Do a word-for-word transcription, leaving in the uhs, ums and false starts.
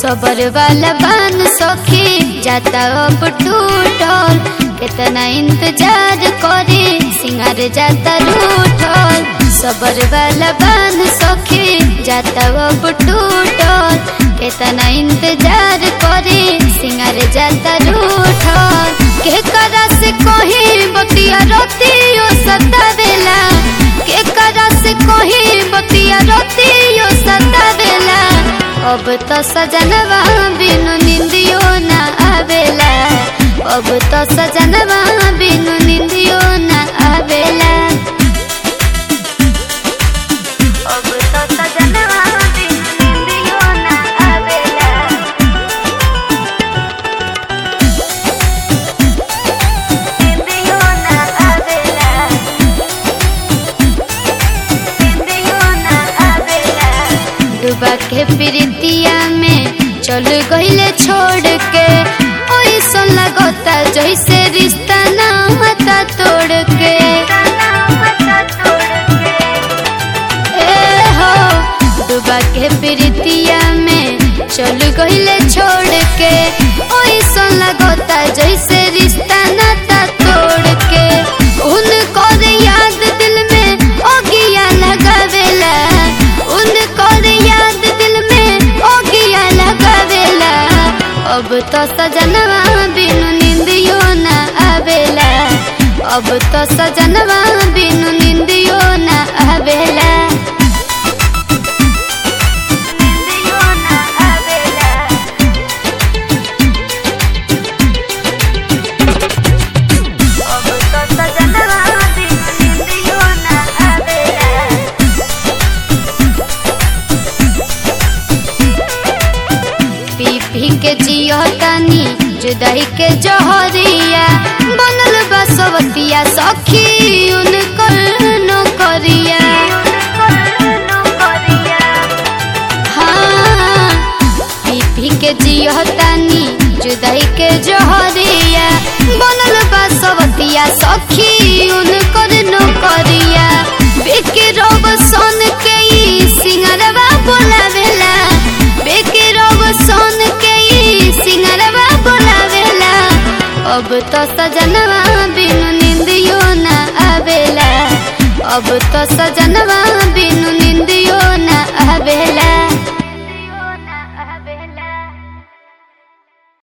सबर वाला बान सखी जाता अब टूटल, कितना इंतजार करे सिंगार जाता रूठल। सबर वाला बान सखी जाता अब टूटल, कितना इंतजार करे सिंगार जाता रूठल। के करा से कही बतिया रोतियो सतावेला, के करा से कही बतिया रोतियो सतावेला। अब तो सजनवा बिनु निंदियो ना आवेला, अब तो सजनवा बिनु निंदियो ना आवेला। अब तो सजनवा बिनु निंदियो ना आवेला। निंदियो ना आवेला, निंदियो ना आवेला। डूबा के प्रीतिया में चल गईले छोड़ के, ओइसो लगता जैसे रिश्ता ना होता तोड़ के। ए हो डूबा के प्रीतिया में चल गईले छोड़ के, ओइसो लगता जैसे रिश्ता नाता तोड़ के। उनको याद दिल में ओगिया लगावेला, उनको याद दिल में ओगिया लगावेला। अब तो सजनवा बिनु निंदियो ना आवेला, अब तो सजनवा बिनु निंदियो ना आवेला। निंदियो ना आवेला, अब तो सजनवा बिनु निंदियो ना आवेला। पी पी के जियो तानी जुदाई के जहरिया, बनल बसवतिया सखी उनकर नौकरिया। हाँ पी पी के जियो तानी जुदाई के जहरिया, बनल बसवतिया सखी उनकर नौकरिया। बेके रोग सोन के ई सिंगरवा बोलावेला, बेके रोग सोन के ई सिंगरवा बोलावेला। अब तो सजनवा बिनु निंदियो ना आवेला, अब तो सजनवा बिनु